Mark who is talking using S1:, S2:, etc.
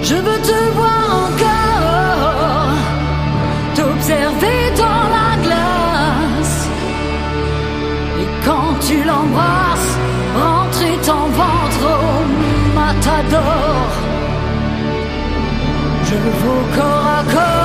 S1: Je veux te voir encore, t'observer dans la glace. Et quand tu l'embrasses, rentrer ton ventre au matador. Je veux vos corps à corps.